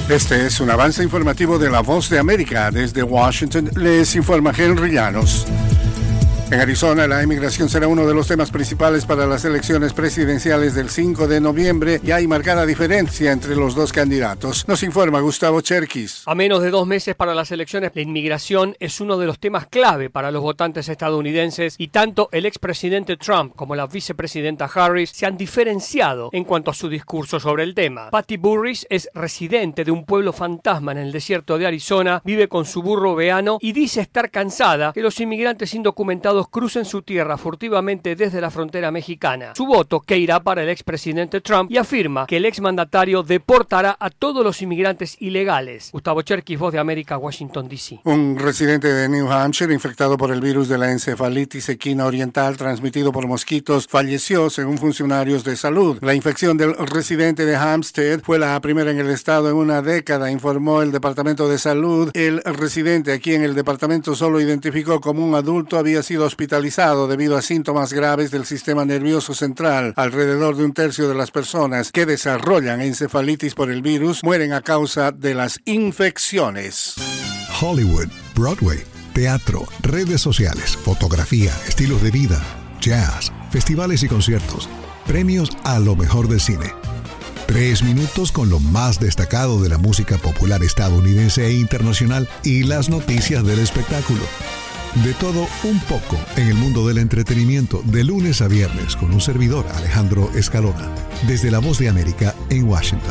Este es un avance informativo de La Voz de América. Desde Washington les informa Henry Llanos. En Arizona, la inmigración será uno de los temas principales para las elecciones presidenciales del 5 de noviembre y hay marcada diferencia entre los dos candidatos. Nos informa Gustavo Cherkis. A menos de 2 meses para las elecciones, la inmigración es uno de los temas clave para los votantes estadounidenses y tanto el expresidente Trump como la vicepresidenta Harris se han diferenciado en cuanto a su discurso sobre el tema. Patty Burris es residente de un pueblo fantasma en el desierto de Arizona, vive con su burro beano y dice estar cansada que los inmigrantes indocumentados crucen su tierra furtivamente desde la frontera mexicana. Su voto que irá para el expresidente Trump y afirma que el exmandatario deportará a todos los inmigrantes ilegales. Gustavo Cherkis, Voz de América, Washington, D.C. Un residente de New Hampshire infectado por el virus de la encefalitis equina oriental transmitido por mosquitos falleció, según funcionarios de salud. La infección del residente de Hampstead fue la primera en el estado en una década, informó el Departamento de Salud. El residente, a quien el departamento solo identificó como un adulto, había sido hospitalizado debido a síntomas graves del sistema nervioso central. Alrededor de 1/3 de las personas que desarrollan encefalitis por el virus mueren a causa de las infecciones. Hollywood, Broadway, teatro, redes sociales, fotografía, estilos de vida, jazz, festivales y conciertos, premios a lo mejor del cine. 3 minutos con lo más destacado de la música popular estadounidense e internacional y las noticias del espectáculo. De todo un poco en el mundo del entretenimiento, de lunes a viernes, con un servidor, Alejandro Escalona, desde La Voz de América en Washington.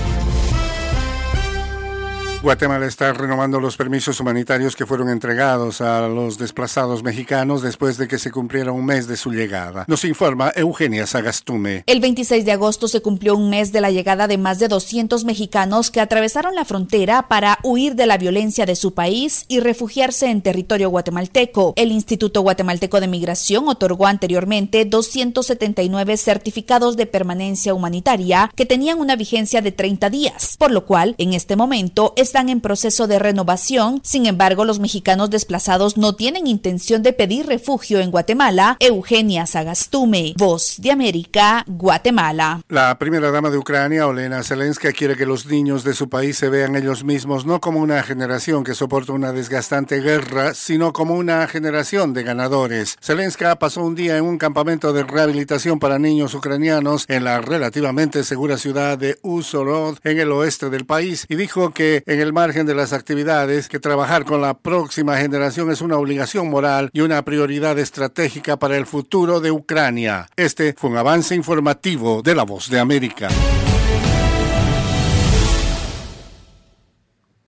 Guatemala está renovando los permisos humanitarios que fueron entregados a los desplazados mexicanos después de que se cumpliera un mes de su llegada. Nos informa Eugenia Sagastume. El 26 de agosto se cumplió un mes de la llegada de más de 200 mexicanos que atravesaron la frontera para huir de la violencia de su país y refugiarse en territorio guatemalteco. El Instituto Guatemalteco de Migración otorgó anteriormente 279 certificados de permanencia humanitaria que tenían una vigencia de 30 días, por lo cual en este momento están en proceso de renovación. Sin embargo, los mexicanos desplazados no tienen intención de pedir refugio en Guatemala. Eugenia Sagastume, Voz de América, Guatemala. La primera dama de Ucrania, Olena Zelenska, quiere que los niños de su país se vean ellos mismos no como una generación que soporta una desgastante guerra, sino como una generación de ganadores. Zelenska pasó un día en un campamento de rehabilitación para niños ucranianos en la relativamente segura ciudad de Uzhhorod, en el oeste del país, y dijo que en el margen de las actividades, que trabajar con la próxima generación es una obligación moral y una prioridad estratégica para el futuro de Ucrania. Este fue un avance informativo de La Voz de América.